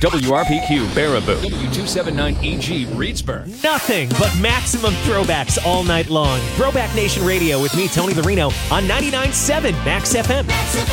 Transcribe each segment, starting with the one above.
WRPQ Baraboo, W279EG Reedsburg. Nothing but maximum throwbacks all night long. Throwback Nation Radio with me, Tony Larino, on 99.7 Max FM.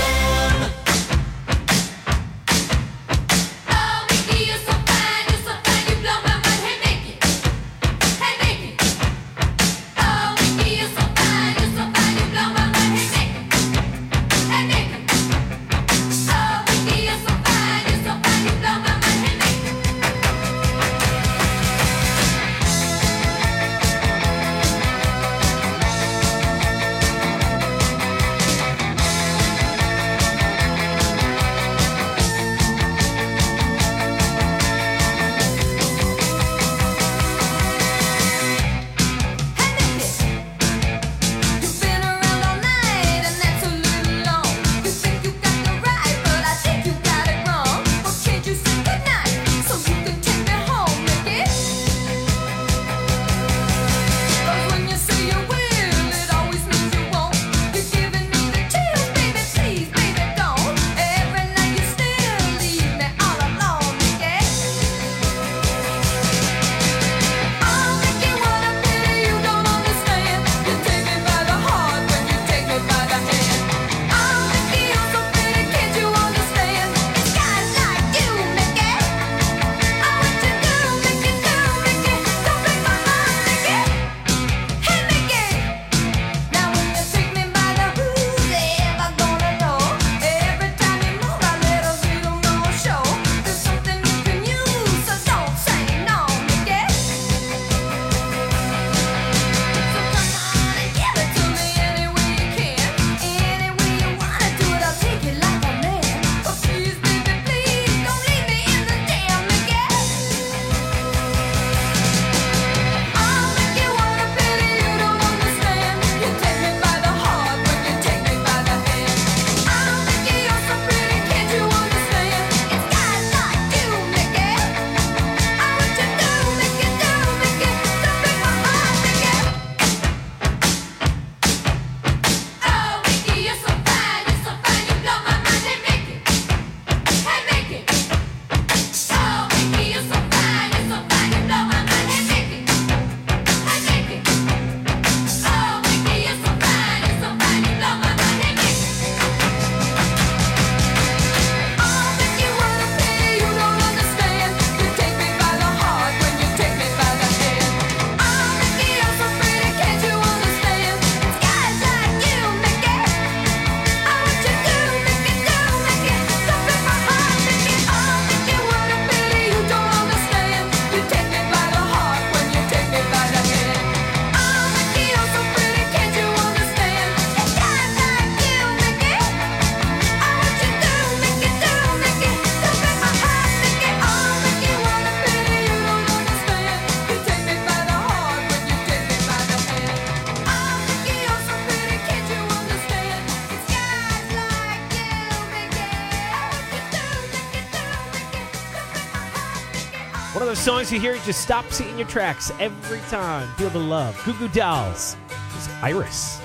One of those songs you hear, you just stop in your tracks every time. Feel the love. Goo Goo Dolls. This is Iris.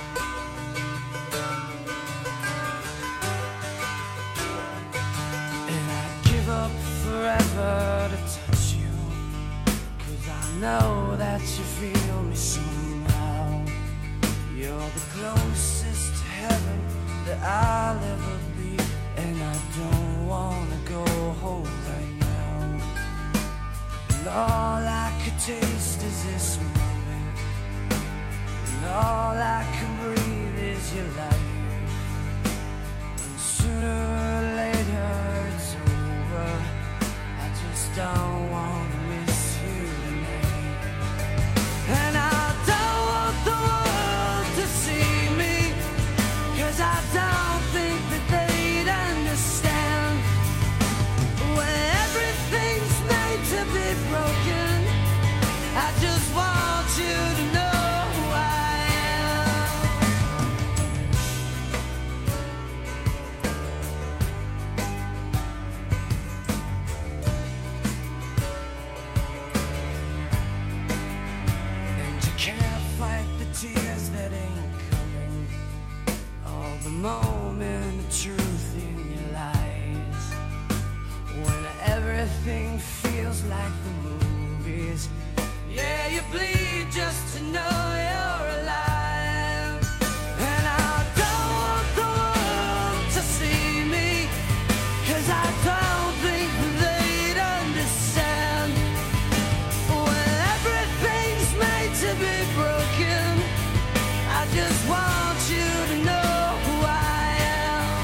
And I'd give up forever to touch you, 'cause I know that you feel me somehow. You're the closest to heaven that I'll ever be, and I don't wanna go home right now. And all I could taste is this moment, and all I can breathe is your life. And sooner or later it's over, I just don't wanna miss you tonight. And I don't want the world to see me, 'cause I don't think that they'd understand. When everything's made to be broken, everything feels like the movies. Yeah, you bleed just to know you're alive. And I don't want the world to see me, 'cause I don't think they'd understand. When everything's made to be broken, I just want you to know who I am.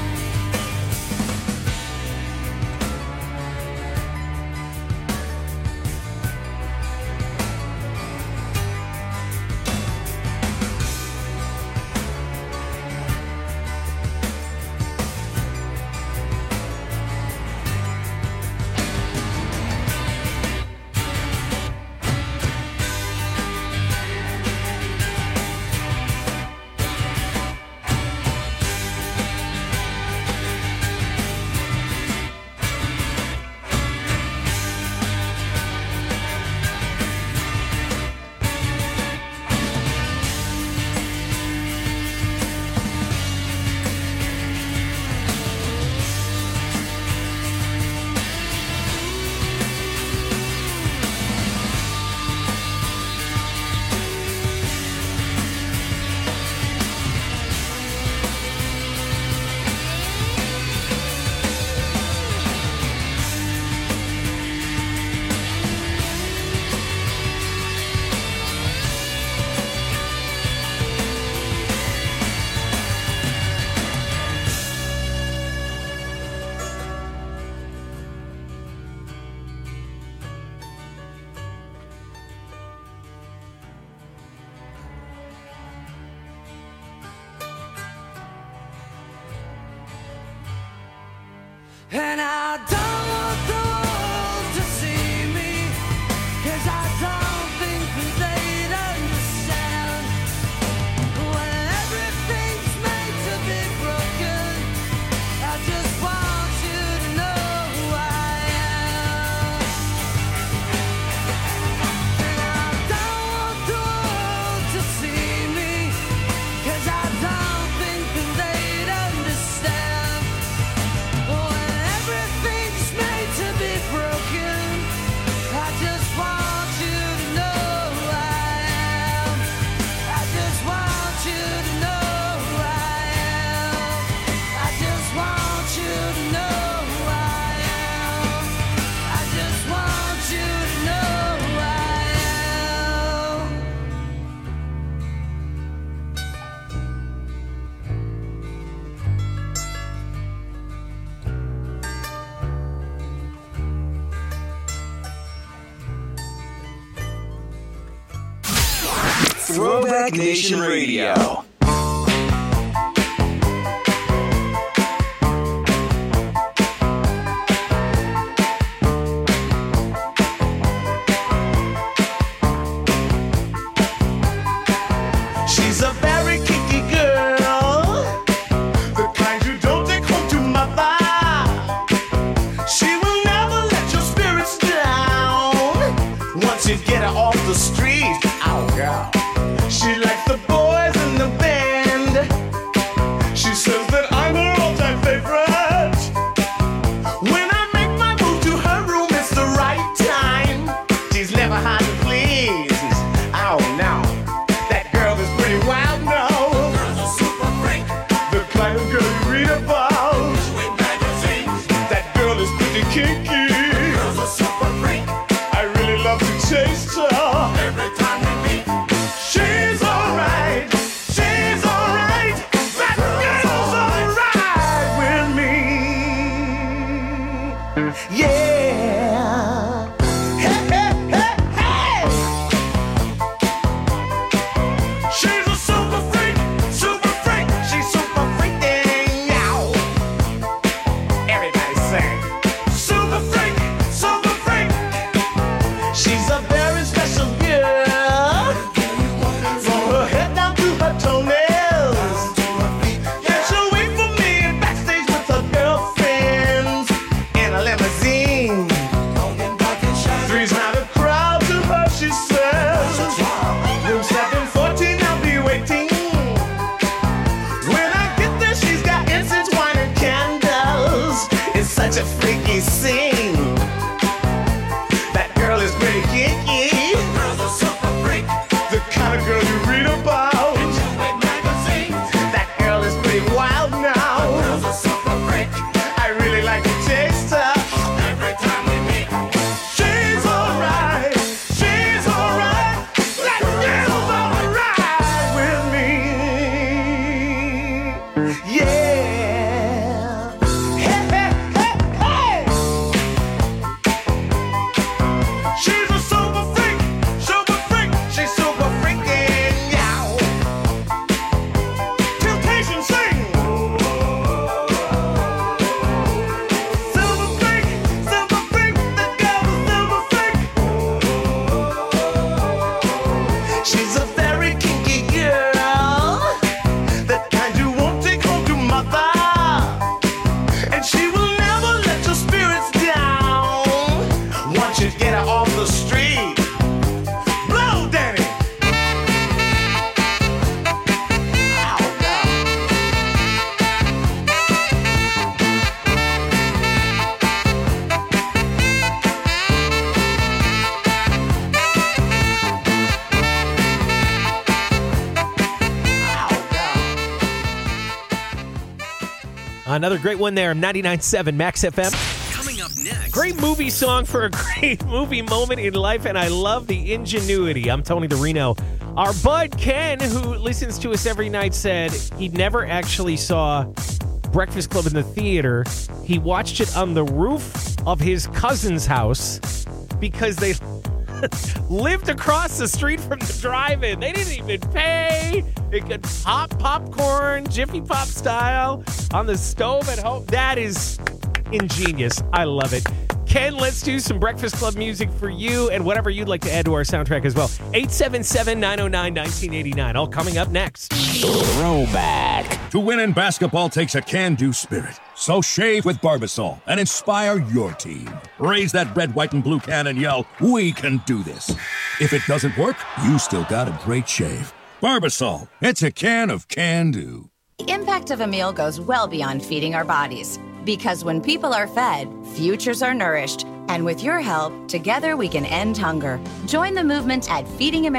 And I don't want the world to see me, 'cause I don't think they'd understand. When everything's made to be broken, I just want you to know who I am. And I don't want the world to see me, 'cause I don't think they'd understand. When everything's made to be broken, I just want you to know who I am. I just want you to know who I am. I just want you to know who I am. I just want you to know who I am. Throwback Nation Radio. She's a very kinky girl, the kind you don't take home to mother. She will never let your spirits down once you get her off the street. Oh, girl. She likes the boys in the band. She says that I'm her all-time favorite. When I make my move to her room, it's the right time. She's never hard to please. Oh, no. That girl is pretty wild, no. Girl's a super freak. The kind of girl you read about. In magazines. That girl is pretty kinky. Girl's a super freak. I really love to taste her. Every time we meet. She's alright. She's alright. That girl's alright with me. Yeah. Hey, hey, hey, hey. She's a super freak, super freak. She's super freaking out. Everybody sing. Super freak, super freak. She's a very special girl. From her head down to her toenails. Yeah, she'll wait for me backstage with her girlfriends in a limousine. Three's not a crowd to her, she says. Room 714, I'll be waiting. When I get there, she's got incense, wine, and candles. It's such a freaky scene. Another great one there, 99.7 Max FM. Coming up next. Great movie song for a great movie moment in life, and I love the ingenuity. I'm Tony the Reno. Our bud Ken, who listens to us every night, said he never actually saw Breakfast Club in the theater. He watched it on the roof of his cousin's house because they lived across the street from the drive-in. They didn't even pay. They could pop popcorn, Jiffy Pop style, on the stove at home. That is ingenious. I love it. Ken, let's do some Breakfast Club music for you and whatever you'd like to add to our soundtrack as well. 877-909-1989. All coming up next. Throwback. To win in basketball takes a can-do spirit. So shave with Barbasol and inspire your team. Raise that red, white, and blue can and yell, "We can do this." If it doesn't work, you still got a great shave. Barbasol. It's a can of can-do. The impact of a meal goes well beyond feeding our bodies. Because when people are fed, futures are nourished. And with your help, together we can end hunger. Join the movement at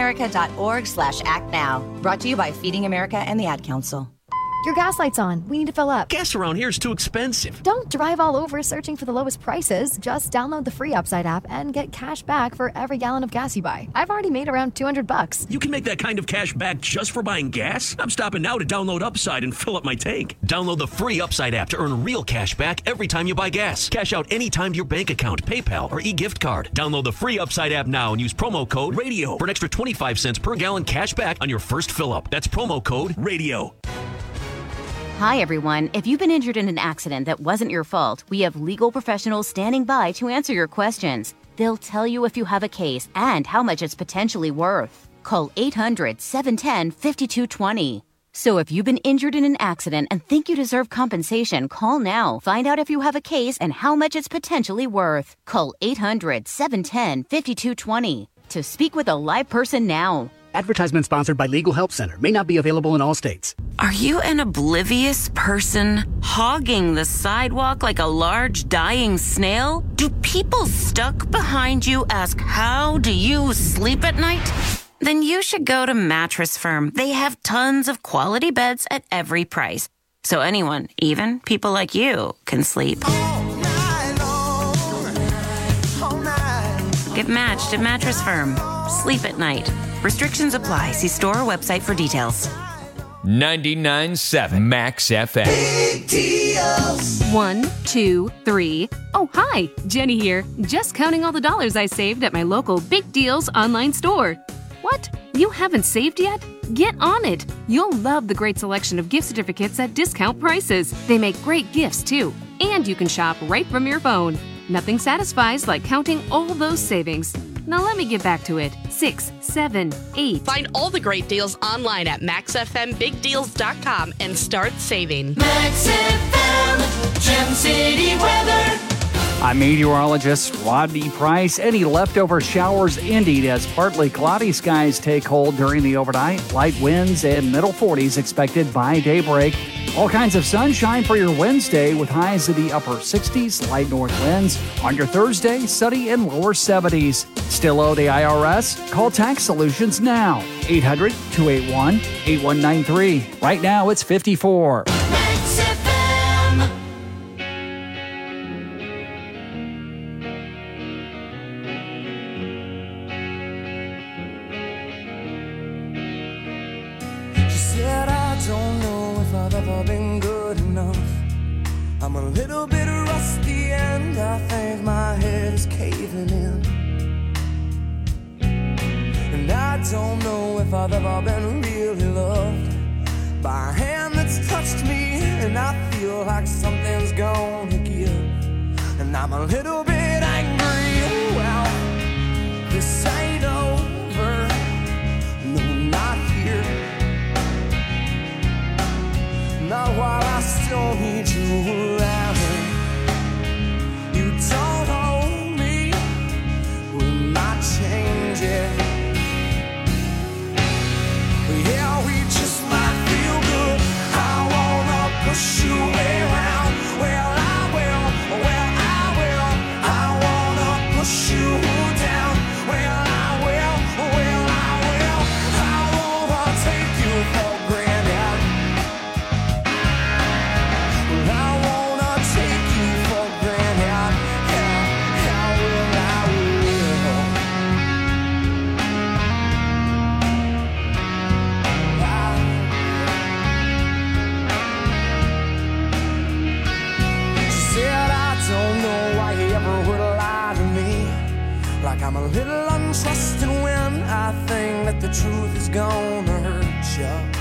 feedingamerica.org/actnow. Brought to you by Feeding America and the Ad Council. Your gas light's on. We need to fill up. Gas around here is too expensive. Don't drive all over searching for the lowest prices. Just download the free Upside app and get cash back for every gallon of gas you buy. I've already made around $200. You can make that kind of cash back just for buying gas? I'm stopping now to download Upside and fill up my tank. Download the free Upside app to earn real cash back every time you buy gas. Cash out anytime to your bank account, PayPal, or e-gift card. Download the free Upside app now and use promo code RADIO for an extra 25 cents per gallon cash back on your first fill up. That's promo code RADIO. Hi, everyone. If you've been injured in an accident that wasn't your fault, we have legal professionals standing by to answer your questions. They'll tell you if you have a case and how much it's potentially worth. Call 800-710-5220. So if you've been injured in an accident and think you deserve compensation, call now. Find out if you have a case and how much it's potentially worth. Call 800-710-5220 to speak with a live person now. Advertisement sponsored by Legal Help Center. May not be available in all states. Are you an oblivious person hogging the sidewalk like a large dying snail? Do people stuck behind you ask, how do you sleep at night? Then you should go to Mattress Firm. They have tons of quality beds at every price. So anyone, even people like you, can sleep. Get matched at Mattress Firm. Sleep at night. Restrictions apply. See store or website for details. 99.7 Max FM. Big deals. 1, 2, 3. Oh, hi. Jenny here. Just counting all the dollars I saved at my local Big Deals online store. What? You haven't saved yet? Get on it. You'll love the great selection of gift certificates at discount prices. They make great gifts, too. And you can shop right from your phone. Nothing satisfies like counting all those savings. Now let me get back to it. 6, 7, 8. Find all the great deals online at MaxFMBigDeals.com and start saving. Max FM, Gem City weather. I'm meteorologist Rodney Price. Any leftover showers ending as partly cloudy skies take hold during the overnight. Light winds and middle 40s expected by daybreak. All kinds of sunshine for your Wednesday with highs in the upper 60s, light north winds. On your Thursday, sunny and lower 70s. Still owe the IRS? Call Tax Solutions now. 800-281-8193. Right now, it's 54. Max FM. She said, I don't know if I've ever been good enough. I'm a little bit rusty and I think my head is caving in. And I don't know if I've ever been really loved by a hand that's touched me, and I feel like something's gonna give. And I'm a little bit angry. Well, this ain't over. No, not here. Not while I still need you around. You don't own me. We might change it. Yeah, we just might feel good. I wanna push you around. Well, I will. Well, I will. I I'm a little untrusting when I think that the truth is gonna hurt you.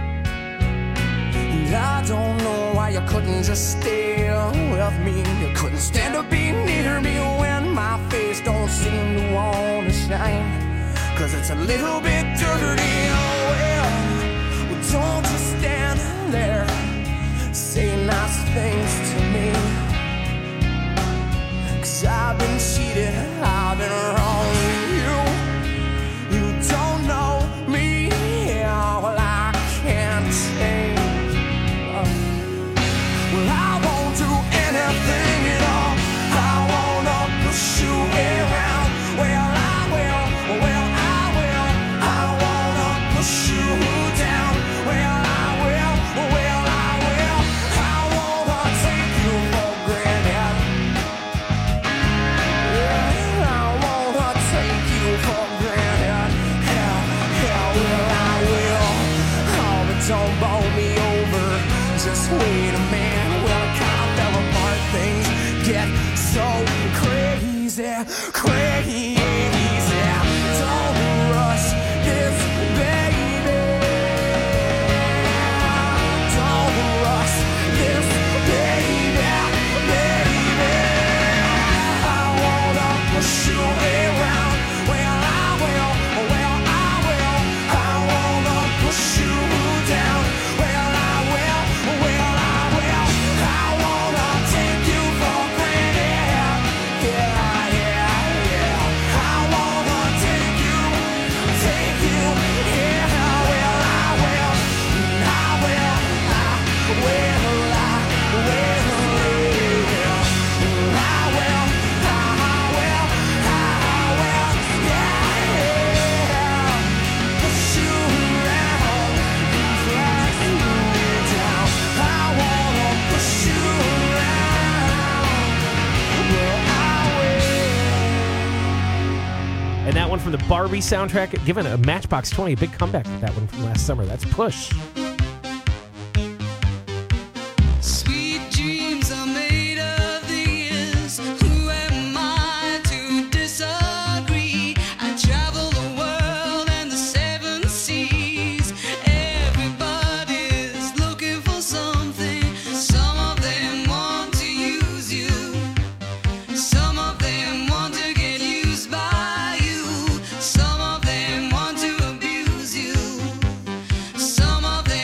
And I don't know why you couldn't just stay with me. You couldn't stand to be near me when my face don't seem to wanna shine. 'Cause it's a little bit dirty, oh well, don't just stand there, say nice things to me. 'Cause I've been cheated, I've been wrong with you. You don't know me, yeah, well I can't change. Well I won't do anything at all, I wanna push you around. Well I will, well I will, I wanna push you down. Well I will, well I will, I wanna take you for granted. Yeah, I wanna take you for granted. Yeah, yeah, well I will. Oh, but don't bowl me over, just wait a minute. Well, it kinda fell apart, things get so crazy, crazy. Don't rush this, baby. Don't rush this, baby, baby. I wanna push you around. Well, I will, well, I will. I wanna push you down. Well, I will, well, I will. I wanna take you for granted. Yeah, yeah, yeah. I wanna take you, yeah. Well, I will, I will, I will, I will, yeah. Push you around, drag you down. I wanna push you around. Well, I will. And that one from the Barbie soundtrack, giving a Matchbox 20 a big comeback with that one from last summer. That's Push. Sweet dreams are made of these. Who am I to disagree? I travel the world and the seven seas. Everybody's looking for something. Some of them want to use you. Some of them want to get used by you. Some of them want to abuse you. Some of them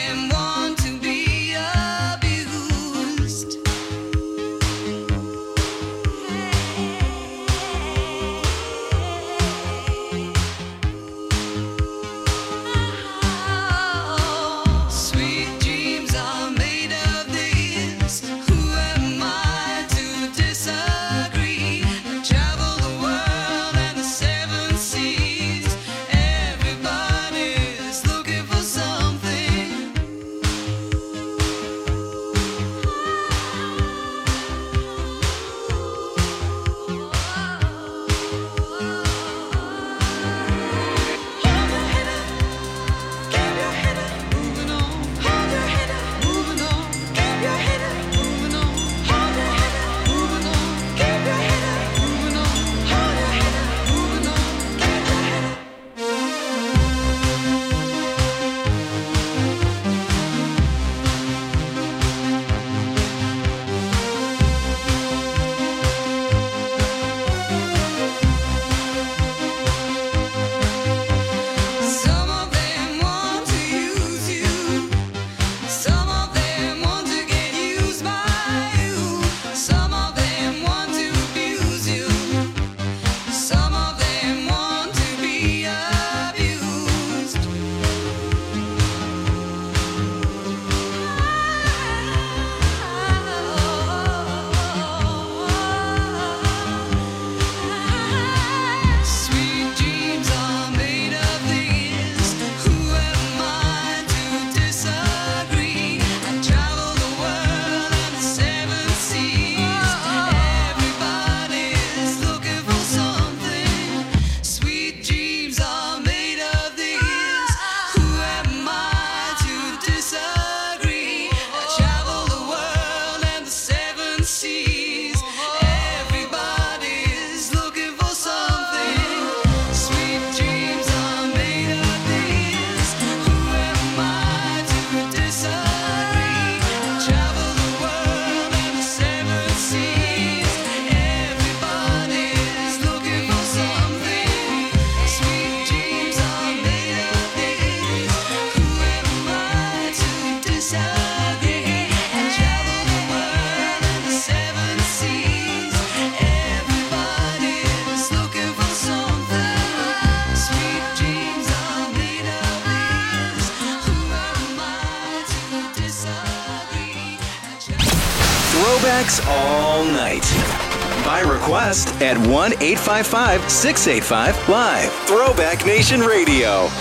throwbacks all night. By request at 1-855-685-LIVE. Throwback Nation Radio.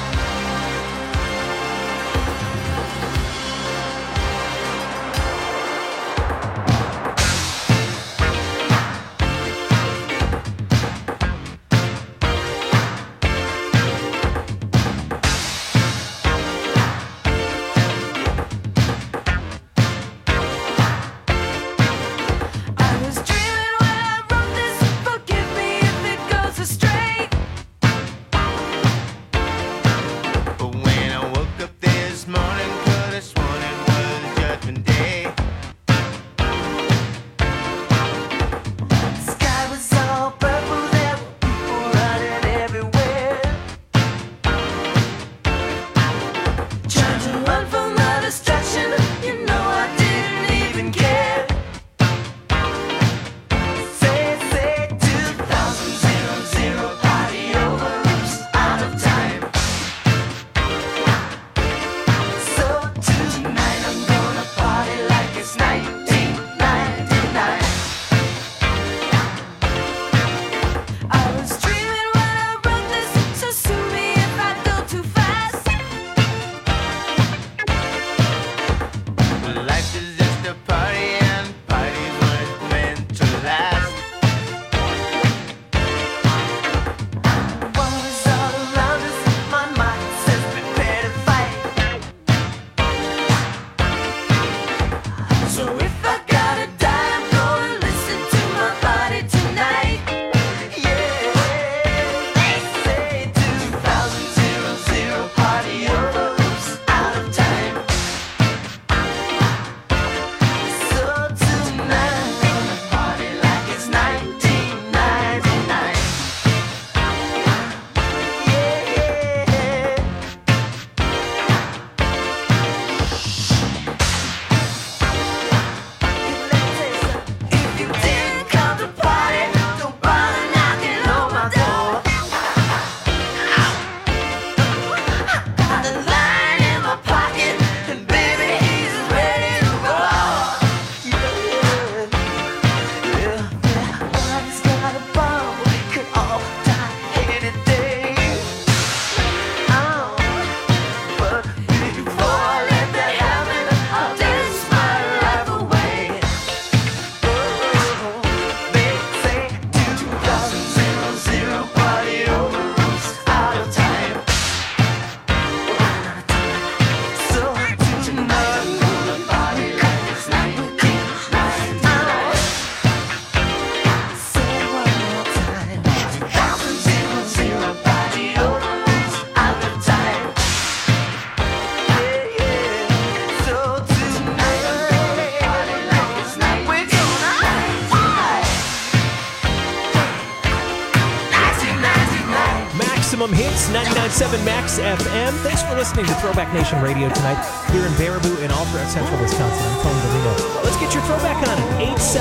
Hits 99.7 Max FM. Thanks for listening to Throwback Nation Radio tonight here in Baraboo and all throughout central Wisconsin. I'm Tony Delino. Let's get your throwback on it.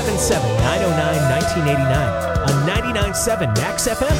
877-909-1989 on 99.7 Max FM.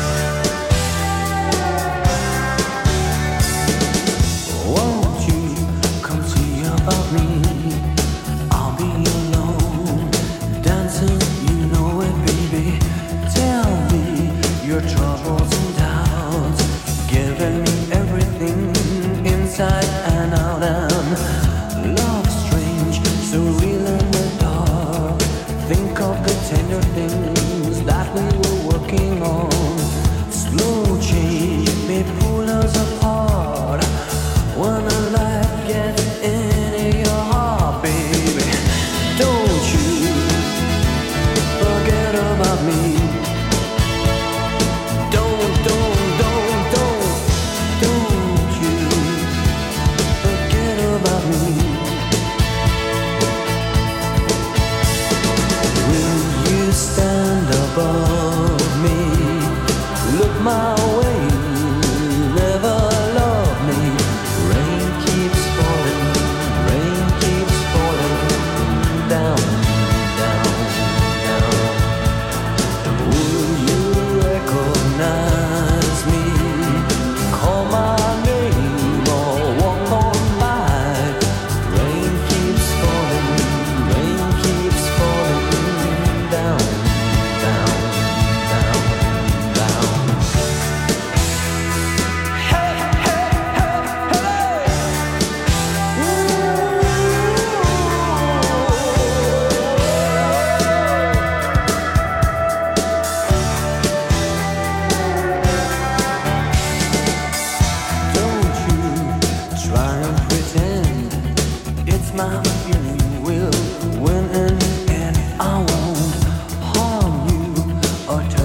Won't you come see about me? I'll be alone, dancing, you know it, baby. Tell me your troubles and doubts, giving me everything inside and out. And love strange, so real in the dark. Think of the tender things that we were working on. Slow change may pull us apart. When a light gets into your heart, baby, don't you forget about me. Don't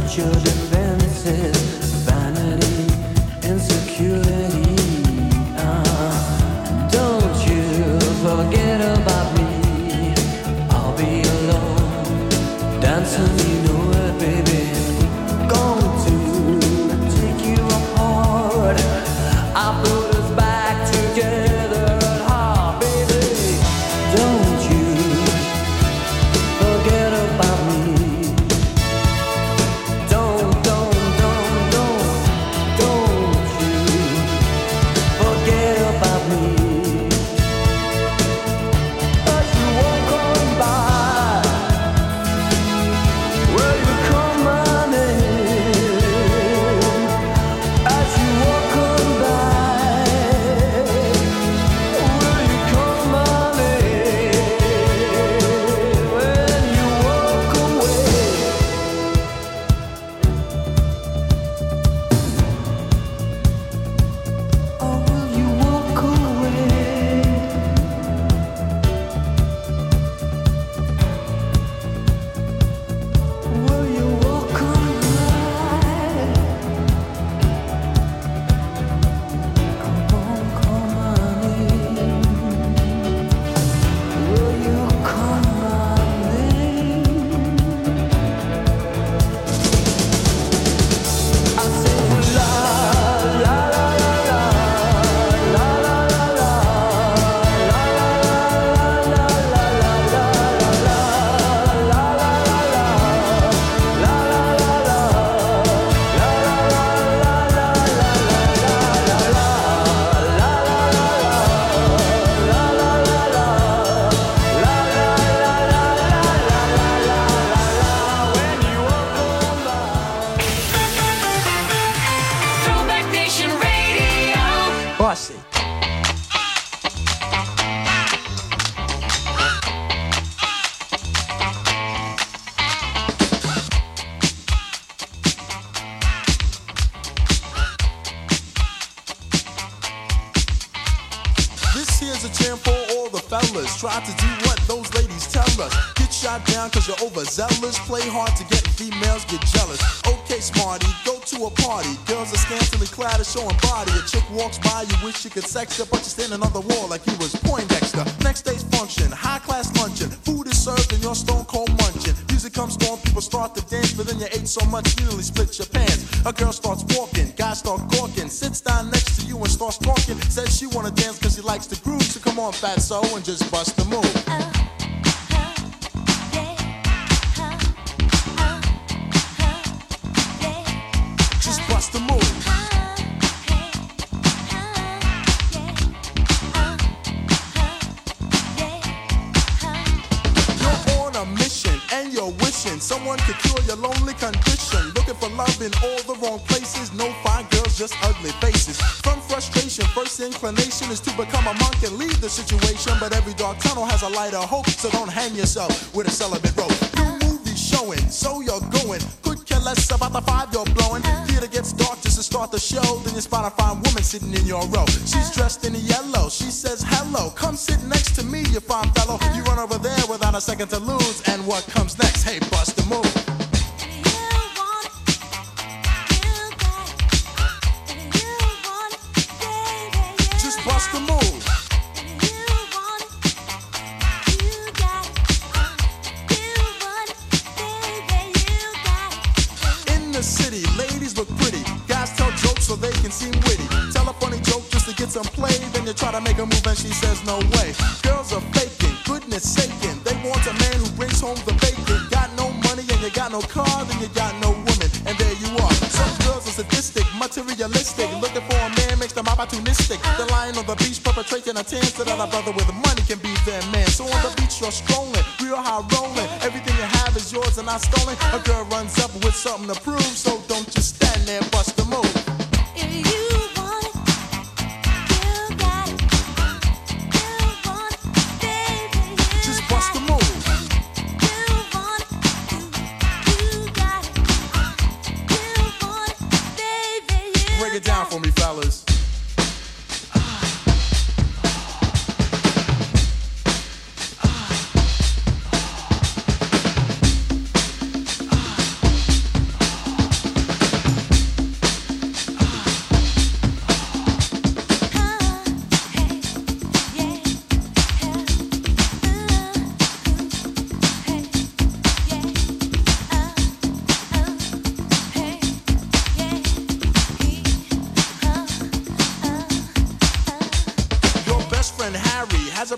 at your defenses. Vanity, insecurity. Don't you forget about me. I'll be alone, dancing, you know it, baby. Going to take you apart. I put us back together at heart, baby. Don't you forget about me. Don't you forget about me. As you walk on by, will you call my name? As you walk on by, will you call my name? When you walk away, oh, will you walk away? Will you walk on by? Come on, call my name. Will you call my name? I say la la la la la la la la la la Throwback Nation Radio. Bossy. This here's a jam for all the fellas. Try to do what those ladies tell us. Get shot down cause you're overzealous. Play hard to get females get jealous. Okay, smarty, go to a party. Girls are scantily clad and showing body. A chick walks by, you wish you could sex her, but you're standing on the wall like you was Poindexter. Next day's function, high class luncheon. Food is served and you're stone cold munching. Music comes on, people start to dance, but then you ate so much you nearly split your pants. A girl starts walking, guys start gawking, sits down next to you and starts talking. Says she wanna dance cause she likes the groove, so come on, fatso, and just bust the move. Just bust the move. You're on a mission and you're wishing someone could cure your lonely condition. Looking for love in all the wrong places. No fine girls, just ugly faces. From frustration, first inclination is to become a monk and leave the situation. But every dark tunnel has a light of hope, so don't hang yourself with a celibate rope. New movie showing, so you're going. Could care less about the five you're blowing. Theater gets dark just to start the show. Then you spot a fine woman sitting in your row. She's dressed in yellow. She says hello. Come sit next to me, you fine fellow. You run over there without a second to lose. And what comes next? Hey, bust the move. Just bust the move. In the city, ladies look pretty. Guys tell jokes so they can seem witty. Tell a funny joke just to get some play. Then you try to make a move and she says no way. Girls are faking, goodness saking. They want a man who brings home the bacon. Got no money and you got no car, then you got no woman. And there you are. Some girls are sadistic, materialistic. Looking for a man makes them opportunistic. They're lying on the beach perpetrating a tan so that a brother with money can be their man. So on the beach you're strolling, real high rolling. Everything you have is yours and not stolen. A girl runs up with something to prove, so don't just stand there, bust the move. Just bust the move. Break it down for me, fellas.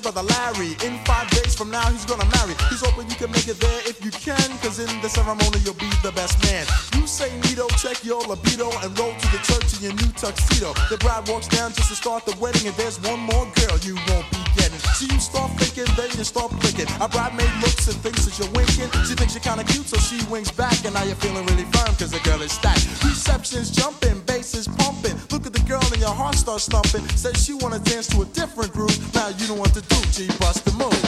brother Larry. In 5 days from now, he's gonna marry. He's hoping you can make it there if you can, cause in the ceremony you'll be the best man. You say neato, check your libido, and roll to the church in your new tuxedo. The bride walks down just to start the wedding, and there's one more girl you won't be getting. So you start thinking, then you start blinking. A bridemaid looks and thinks that you're winking. She thinks you're kinda cute, so she winks back, and now you're feeling really firm, cause the girl is stacked. Reception's jumping, bass is pumping. Look at the girl and your heart starts thumping. Says she wanna dance to a different groove. Now you know what to do, G, bust the move.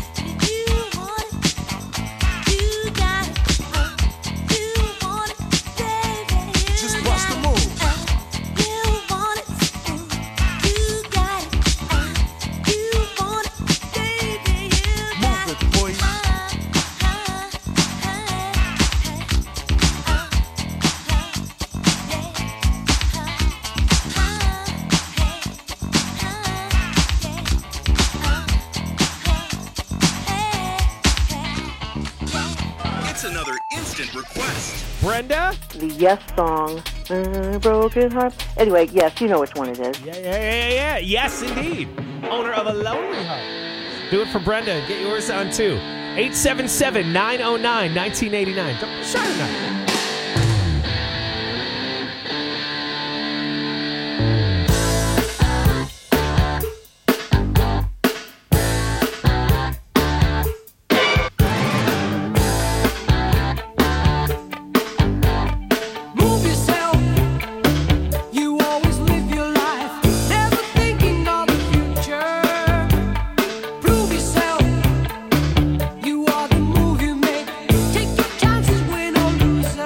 Just bust the move. Move it, boy. It's another instant request. Brenda? The Yes song, Broken Heart. Anyway, yes, you know which one it is. Yeah. Yes, indeed. Owner of a Lonely Heart. Do it for Brenda. Get yours on, too. 877-909-1989. Don't be shy tonight. Move yourself. You always live your life, never thinking of the future. Prove yourself. You are the move you make. Take your chances, win or lose.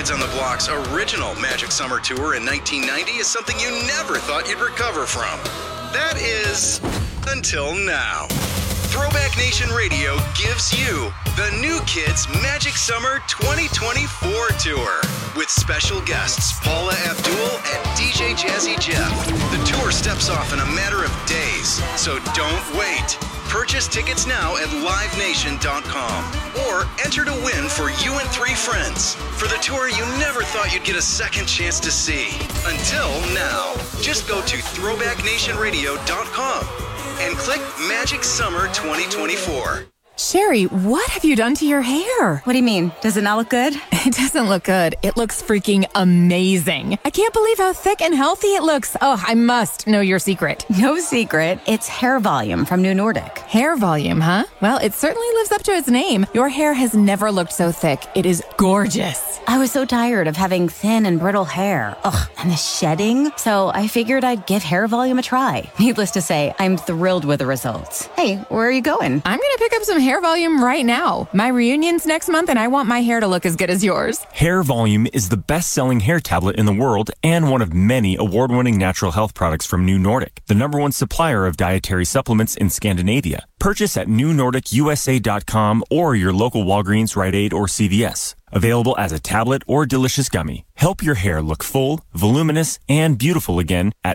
Kids on the Block's original Magic Summer Tour in 1990 is something you never thought you'd recover from. That is, until now. Throwback Nation Radio gives you the New Kids Magic Summer 2024 Tour with special guests Paula Abdul and DJ Jazzy Jeff. The tour steps off in a matter of days, so don't wait. Purchase tickets now at livenation.com or enter to win for you and 3 friends for the tour you never thought you'd get a second chance to see. Until now, just go to throwbacknationradio.com and click Magic Summer 2024. Sherry, what have you done to your hair? What do you mean? Does it not look good? It doesn't look good. It looks freaking amazing. I can't believe how thick and healthy it looks. Oh, I must know your secret. No secret. It's Hair Volume from New Nordic. Hair volume, huh? Well, it certainly lives up to its name. Your hair has never looked so thick. It is gorgeous. I was so tired of having thin and brittle hair. Ugh, and the shedding. So I figured I'd give Hair Volume a try. Needless to say, I'm thrilled with the results. Hey, where are you going? I'm going to pick up some Hair Volume right now. My reunion's next month and I want my hair to look as good as yours. Hair Volume is the best-selling hair tablet in the world and one of many award-winning natural health products from New Nordic, the #1 supplier of dietary supplements in Scandinavia. Purchase at newnordicusa.com or your local Walgreens, Rite Aid, or CVS. Available as a tablet or delicious gummy. Help your hair look full, voluminous, and beautiful again at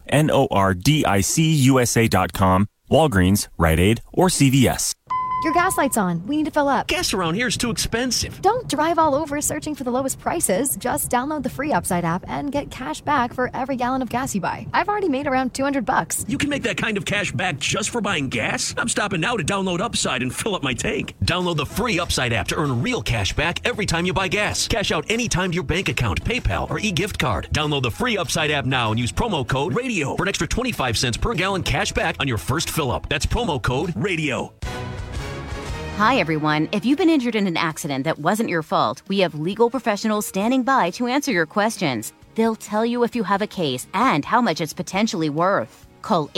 newnordicusa.com, Walgreens, Rite Aid, or CVS. Your gas light's on. We need to fill up. Gas around here is too expensive. Don't drive all over searching for the lowest prices. Just download the free Upside app and get cash back for every gallon of gas you buy. I've already made around $200. You can make that kind of cash back just for buying gas? I'm stopping now to download Upside and fill up my tank. Download the free Upside app to earn real cash back every time you buy gas. Cash out anytime to your bank account, PayPal, or e-gift card. Download the free Upside app now and use promo code RADIO for an extra 25 cents per gallon cash back on your first fill up. That's promo code RADIO. Hi, everyone. If you've been injured in an accident that wasn't your fault, we have legal professionals standing by to answer your questions. They'll tell you if you have a case and how much it's potentially worth. Call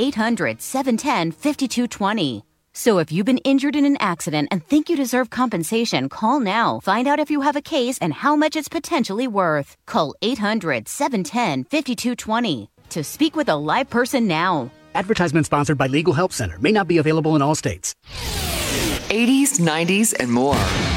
800-710-5220. So if you've been injured in an accident and think you deserve compensation, call now. Find out if you have a case and how much it's potentially worth. Call 800-710-5220 to speak with a live person now. Advertisement sponsored by Legal Help Center. May not be available in all states. 80s, 90s, and more.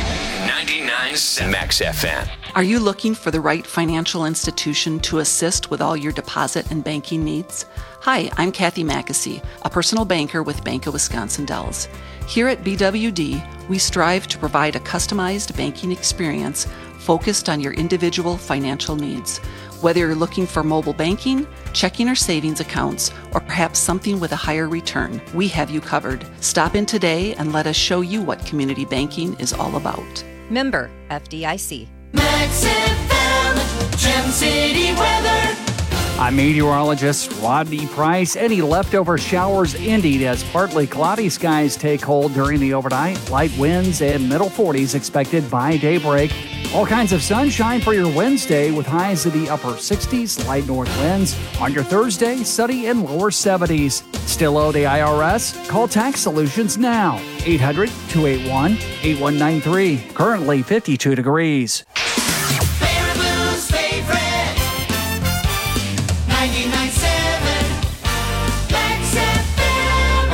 99.7 Max FM. Are you looking for the right financial institution to assist with all your deposit and banking needs? Hi, I'm Kathy Mackesy, a personal banker with Bank of Wisconsin Dells. Here at BWD, we strive to provide a customized banking experience focused on your individual financial needs. Whether you're looking for mobile banking, checking or savings accounts, or perhaps something with a higher return, we have you covered. Stop in today and let us show you what community banking is all about. Member FDIC. Max FM, Gem City weather. I'm meteorologist Rodney Price. Any leftover showers ending as partly cloudy skies take hold during the overnight. Light winds and middle 40s expected by daybreak. All kinds of sunshine for your Wednesday with highs in the upper 60s, light north winds. On your Thursday, sunny and lower 70s. Still owe the IRS? Call Tax Solutions now. 800-281-8193. Currently 52 degrees. Baraboo's favorite. 99.7 Max FM.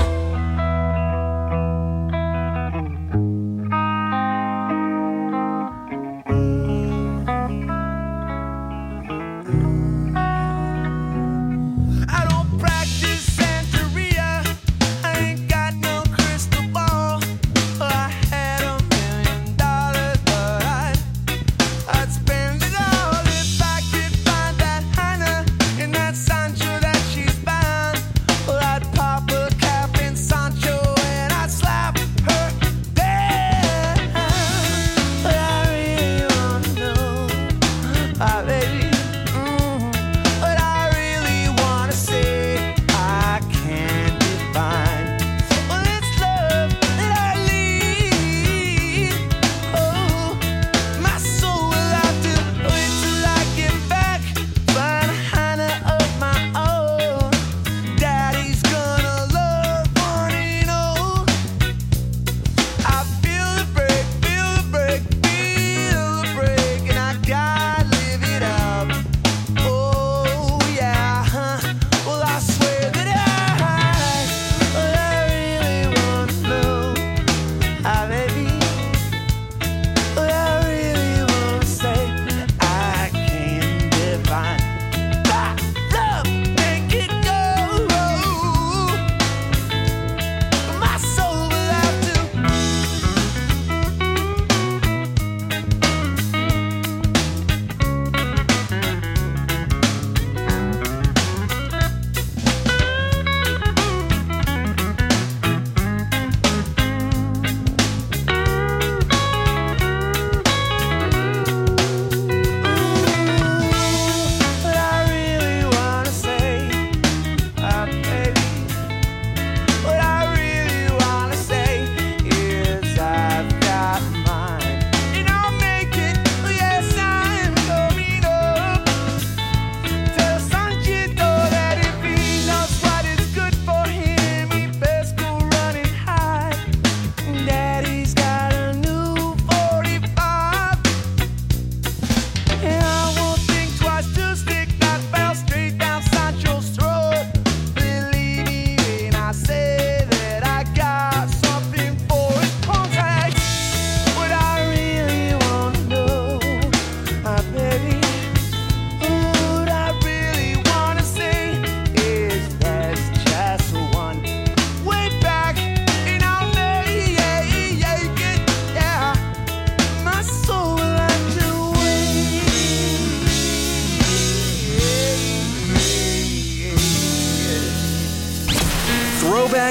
I don't practice Santeria. I ain't got no crystal ball. I had $1 million, but I'd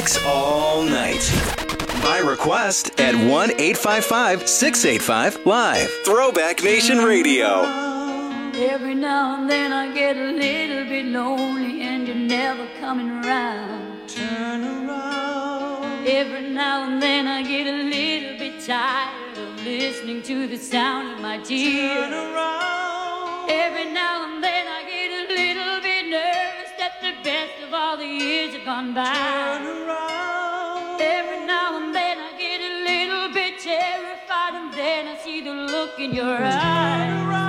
mix all night. By request at 1-855-685-LIVE. Throwback Nation Radio. Every now and then I get a little bit lonely and you're never coming around. Turn around. Every now and then I get a little bit tired of listening to the sound of my tears. Turn around. Every now and then I get a little bit nervous that the best of all the years have gone by. Turn around. Every now and then I get a little bit terrified and then I see the look in your eyes. Turn around.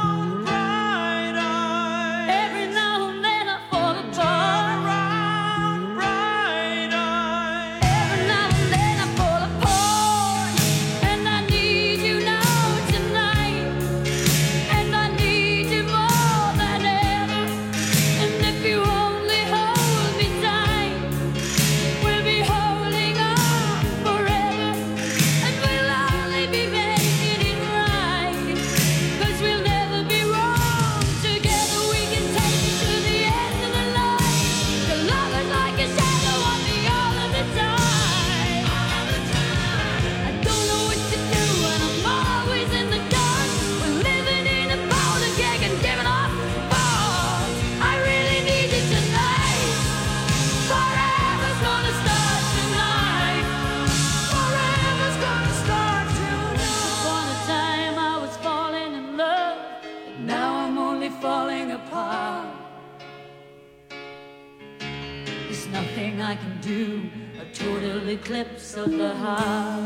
I can do a total eclipse of the heart.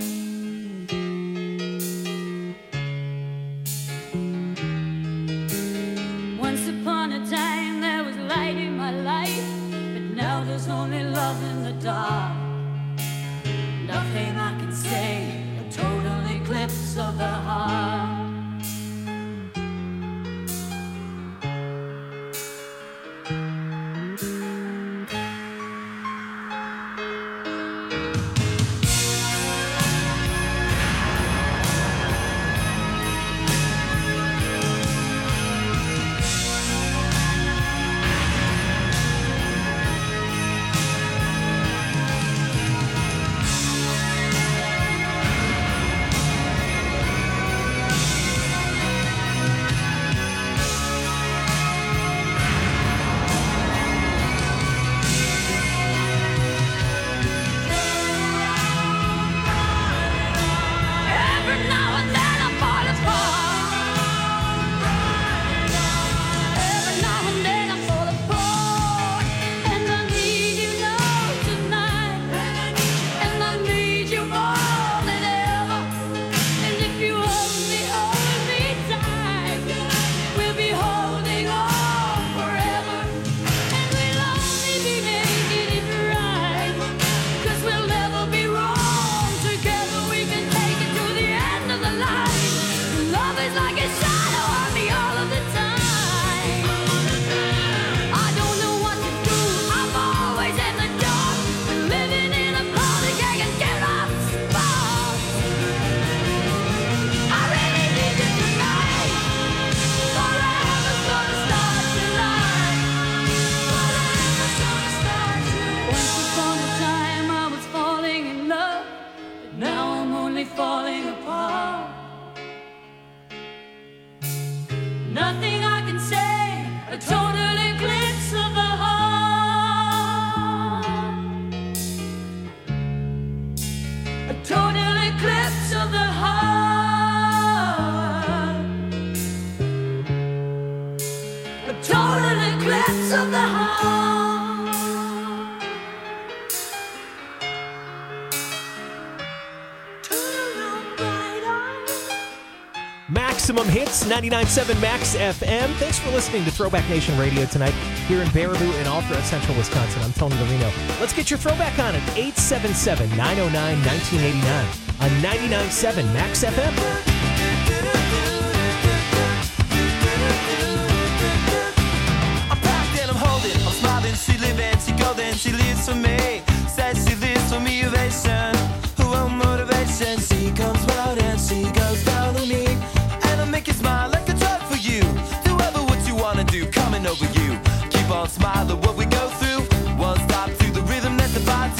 Once upon a time there was light in my life, but now there's only love in the dark. Nothing I can say, a total eclipse of the heart. Maximum Hits, 99.7 Max FM. Thanks for listening to Throwback Nation Radio tonight here in Baraboo and all throughout central Wisconsin. I'm Tony Marino. Let's get your throwback on at 877-909-1989 on 99.7 Max FM. I'm packed and I'm holding, I'm smiling, she living, she golden, she lives for me. Says she lives for me, ovation, who won't motivation. She comes round and she goes down on me. Make you smile like a drug for you. Do ever what you wanna do, coming over you. Keep on smiling what we go through. One stop to the rhythm that divides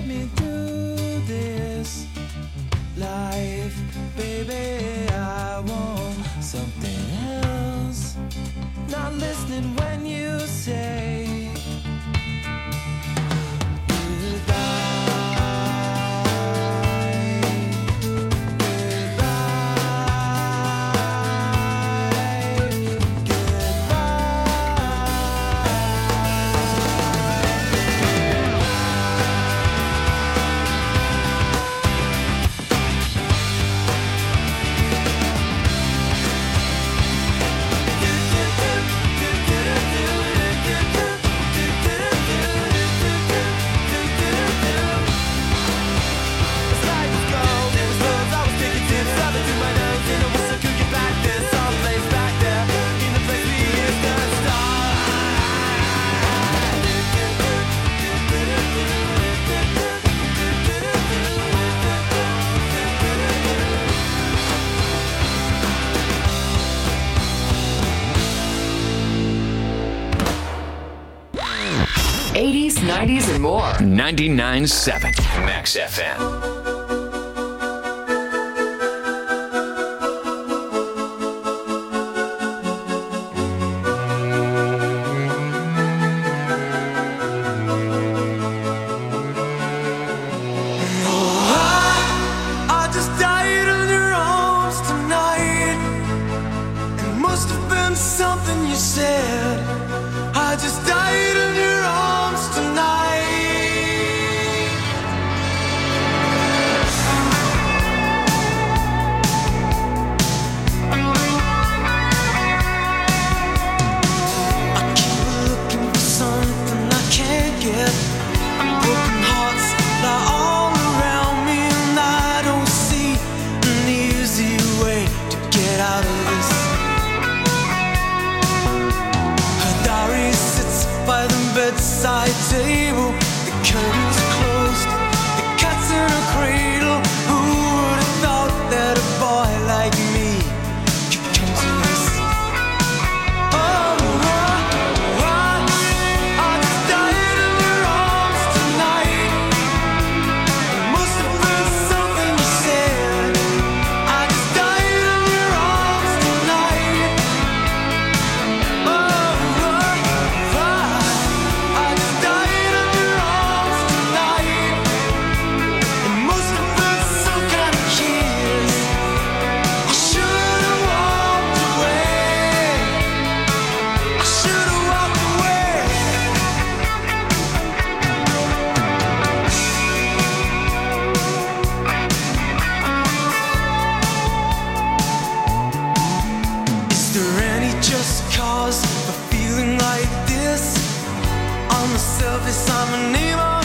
me through this life, baby. I want something else. Not listening when you say '80s, '90s, and more. 99.7 Max FM. I just died in your arms tonight. It must have been something you said. I just died in your arms tonight. I keep looking for something I can't get. Broken hearts lie all around me, and I don't see an easy way to get out of this. Her diary sits by the bedside table. The curtains are closed, the cat's in a cradle. Who would have thought that a boy like me could come to this? I just died in your arms tonight. It must have been something you said. I just died in your arms tonight. I just died in your arms tonight. It must have been some kind of kiss. I should have walked away. I should have walked away. Is there any just cause for feeling like this? On the surface, I'm an emo